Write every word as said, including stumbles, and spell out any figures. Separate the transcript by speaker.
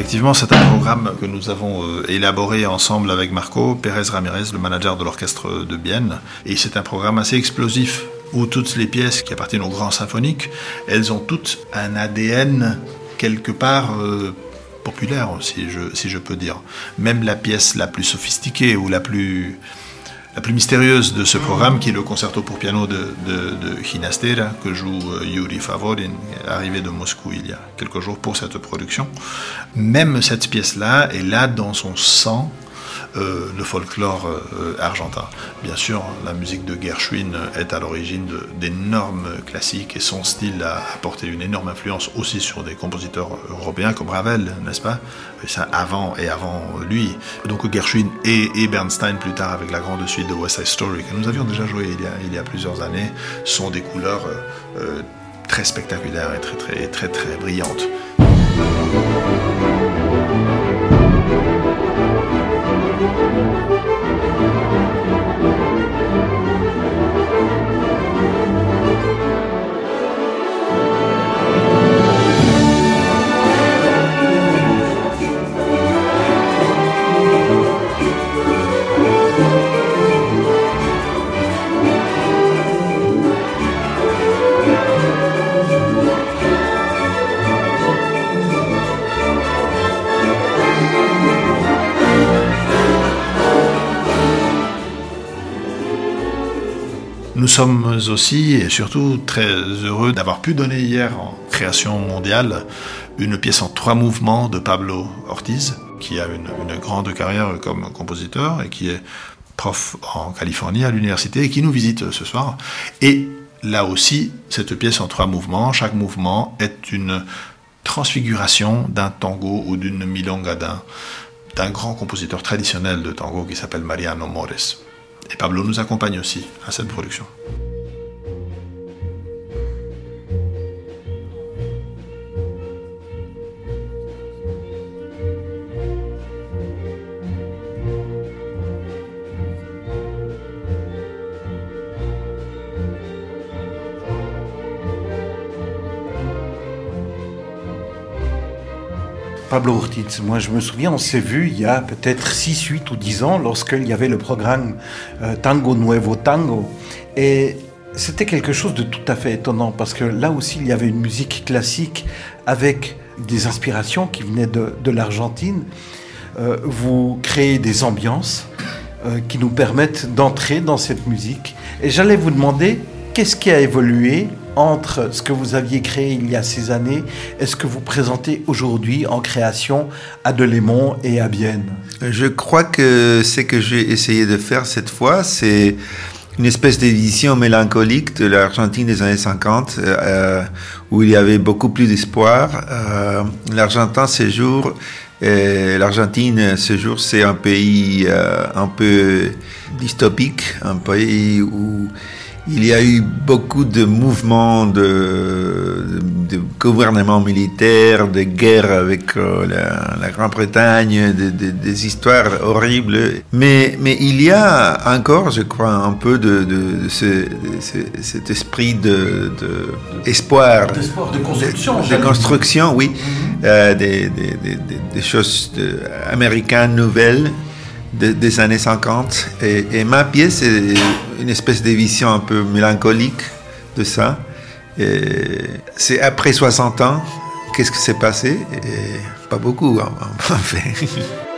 Speaker 1: effectivement, c'est un programme que nous avons euh, élaboré ensemble avec Marco Pérez Ramirez, le manager de l'orchestre de Bienne. Et c'est un programme assez explosif, où toutes les pièces qui appartiennent au grand symphonique, elles ont toutes un A D N quelque part euh, populaire, si je, si je peux dire. Même la pièce la plus sophistiquée ou la plus... La plus mystérieuse de ce programme, qui est le concerto pour piano de, de, de Ginastera, que joue Yuri Favorin, arrivé de Moscou il y a quelques jours pour cette production. Même cette pièce-là est là dans son sang, euh, le folklore euh, argentin. Bien sûr, la musique de Gershwin est à l'origine de, d'énormes classiques et son style a apporté une énorme influence aussi sur des compositeurs européens comme Ravel, n'est-ce pas ? Et ça avant et avant lui. Donc Gershwin et, et Bernstein plus tard avec la grande suite de West Side Story que nous avions déjà joué il y a, il y a plusieurs années sont des couleurs euh, très spectaculaires et très très très très brillantes. Nous sommes aussi et surtout très heureux d'avoir pu donner hier en création mondiale une pièce en trois mouvements de Pablo Ortiz, qui a une, une grande carrière comme compositeur et qui est prof en Californie à l'université et qui nous visite ce soir. Et là aussi, cette pièce en trois mouvements, chaque mouvement est une transfiguration d'un tango ou d'une milonga d'un, d'un grand compositeur traditionnel de tango qui s'appelle Mariano Mores. Et Pablo nous accompagne aussi à cette production.
Speaker 2: Pablo Ortiz, moi je me souviens, on s'est vu il y a peut-être six, huit ou dix ans lorsqu'il y avait le programme euh, Tango Nuevo Tango. Et c'était quelque chose de tout à fait étonnant parce que là aussi il y avait une musique classique avec des inspirations qui venaient de, de l'Argentine. Euh, vous créez des ambiances euh, qui nous permettent d'entrer dans cette musique. Et j'allais vous demander, qu'est-ce qui a évolué entre ce que vous aviez créé il y a ces années et ce que vous présentez aujourd'hui en création à Delémont et à Bienne?
Speaker 3: Je crois que ce que j'ai essayé de faire cette fois, c'est une espèce d'édition mélancolique de l'Argentine des années cinquante, euh, où il y avait beaucoup plus d'espoir. Euh, L'Argentin, ces jours, et l'Argentine, ce jour, c'est un pays euh, un peu dystopique, un pays où il y a eu beaucoup de mouvements de, de, de gouvernement militaire, de guerre avec euh, la, la Grande-Bretagne, de, de, des histoires horribles. Mais, mais il y a encore, je crois, un peu de, de, de, ce, de ce, cet esprit de, de espoir,
Speaker 2: d'espoir de construction,
Speaker 3: de, de construction, oui, mm-hmm. euh, des, des, des, des choses de, américaines nouvelles. De, des années cinquante et, et ma pièce est une espèce de vision un peu mélancolique de ça. Et c'est après soixante ans, qu'est-ce qui s'est passé? Et pas beaucoup en fait.